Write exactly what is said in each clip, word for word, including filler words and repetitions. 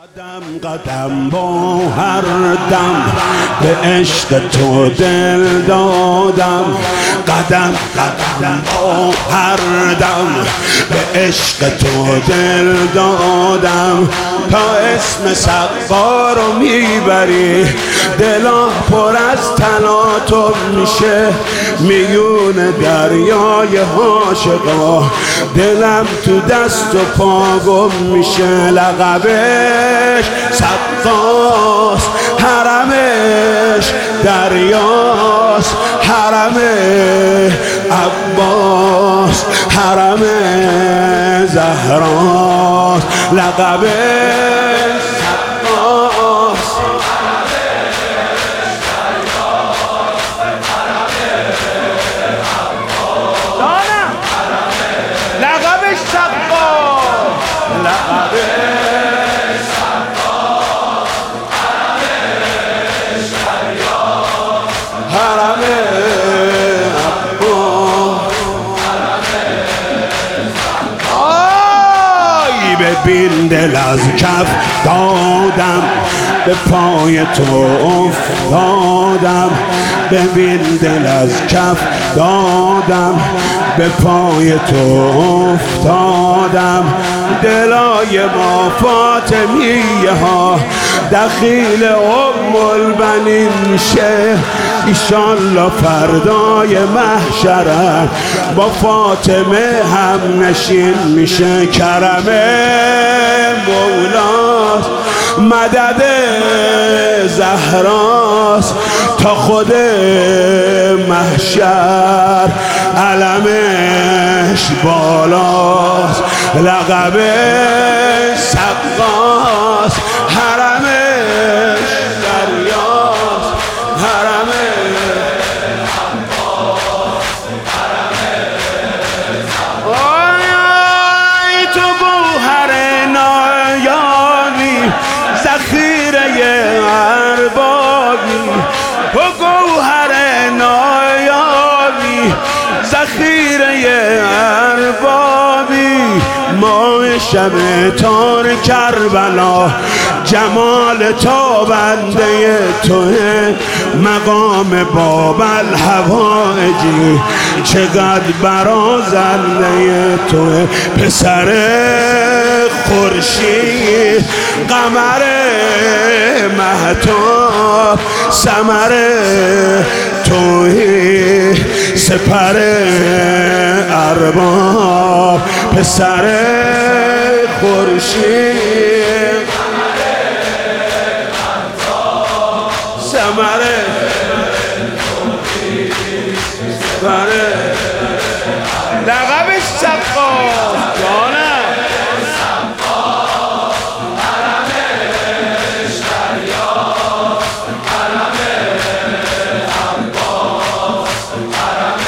قدم قدم با هر دم به عشق تو دل دادم، قدم قدم با هر دم به عشق تو دل دادم. تا اسم سقا رو میبری دلا پر از تلاطم میشه، میون دریای عاشقا دلم تو دست و پا گم میشه. لقبش سقاست، حرمش دریاست، حرم عباس، حرم زهراست. لقبش سقاست، دانم لقبش سقاست، لقبش سقاست، حرم ببین دل از کف دادم، به پای تو افتادم. ببین دل از کف دادم، به پای تو افتادم. دلای ما فاطمیه ها دخیل ام البنین میشه، ایشالله فردای محشرم با فاطمه هم نشین میشه. کرم مولاست، مدد زهراست، تا خود محشر علمش بالاست. لقبش سقاست، حرمش دریاست، حرم آی تو گوهر نایابی، ذخیره اربابی. تو گوهر نایابی، ذخیره اربابی. ماه شب تار کربلا، جمال تابنده توه. مقام باب الحوائجی، چقدر برازنده توه. پسر خورشید، قمر مهتاب، ثمر توهی، سپر ارباب. پسر خورشید، ثمر بره لقبش سقاست، جانم حرمش دریاست، حرم عباس، حرم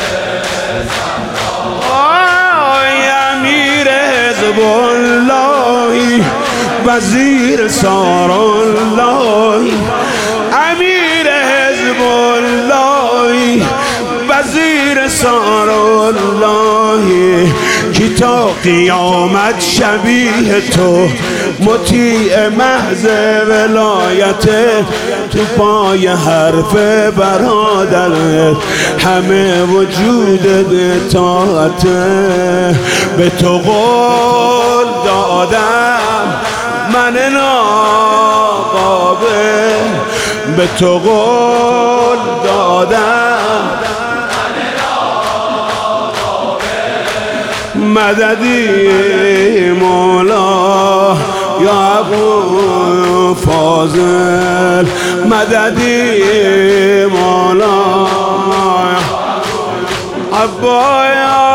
زهراست. آی امیر حزب اللهی، وزیر ساراللهی. امیر حزب اللهی، وزیر ساراللهی. کی تا قیامت شبیه تو، مطیع محض ولایت. تو پای حرف برادرت همه وجودت اطاعته. به تو قول دادم من ناقابل، به تو قول دادم مددی مولا یا ابو فاضل، مددی مولا عبا یا